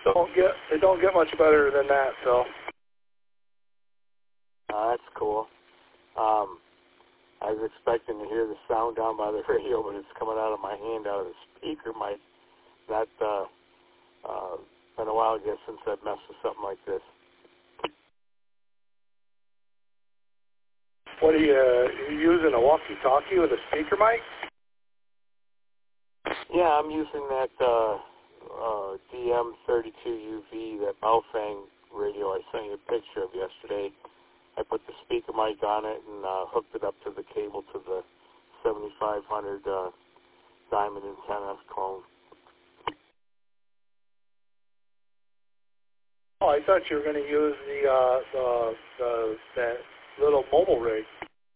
It don't get much better than that, so. That's cool. I was expecting to hear the sound down by the radio, but it's coming out of my hand, out of the speaker mic. That been a while, I guess, since I've messed with something like this. What are you using, a walkie-talkie with a speaker mic? Yeah, I'm using that DM32UV, that Baofeng radio I sent you a picture of yesterday. I put the speaker mic on it and hooked it up to the cable to the 7500 diamond antenna clone. Oh, I thought you were going to use that little mobile rig.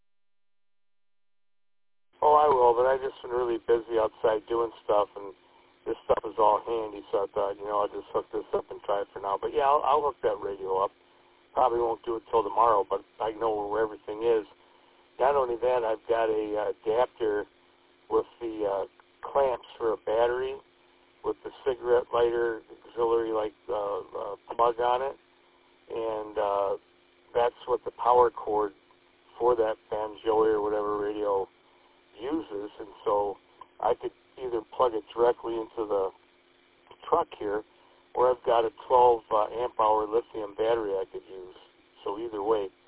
Oh, I will, but I've just been really busy outside doing stuff, and this stuff is all handy, so I thought, I'll just hook this up and try it for now. But yeah, I'll hook that radio up. Probably won't do it till tomorrow, but I know where everything is. Not only that, I've got a adapter with the clamps for a battery with the cigarette lighter auxiliary plug on it, and that's what the power cord for that Banjoey or whatever radio uses, and so I could either plug it directly into the truck here, or I've got a 12 amp hour lithium battery I could use. So either way,